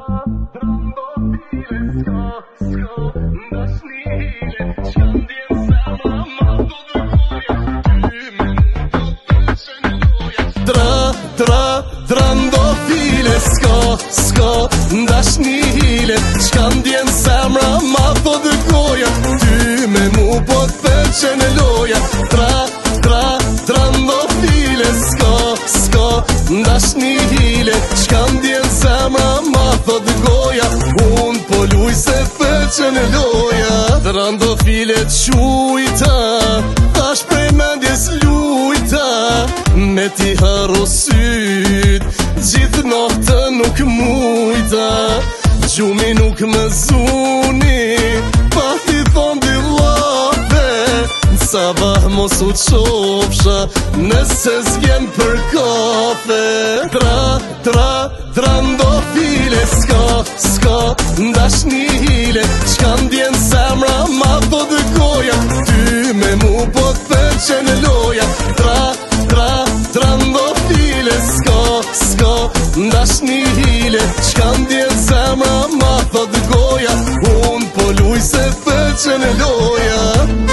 Trandofile s'ka ndashni hile Qka ndjen semra ma thot goja Ty me mu po t'pëlqen e loja Trandofile s'ka ndashni hile Qka ndjen semra ma thot goja Unë po luj se pëlqen e loja Trandofile t'qujta Tash prej mendjes lujta Me ti haro syt Gjithë notë nuk mujta Gjumi nuk më zuni Pa ti thon di lafe Sabah mos u qofsha Nëse s'vjen për kafe Trandofile s'ka ndashni hile Qka ndjen semra ma thot goja Ty me mu po t'pëlqen e loja Trandofile s'ka ndashni hile Qka ndjen semra ma thot goja Unë po luj se pëlqen e loja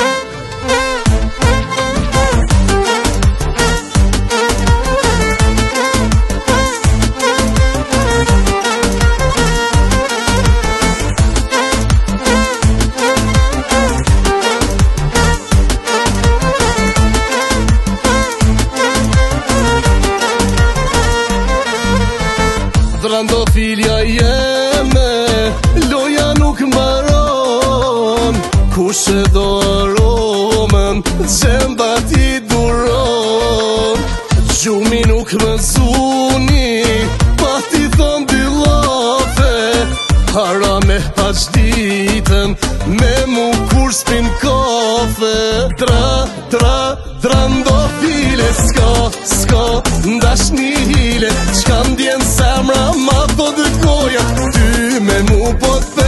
Trandofilja jeme, loja nuk mbaron Kush e do aromen, gjemba ti duron Gjumi nuk më zuni, pa ti thon di lafe Hara me haq ditën, me mu kur s'pin kafe Trandofile s'ka ndashni hile Qka ndjen semra ma thot goja Ty me mu po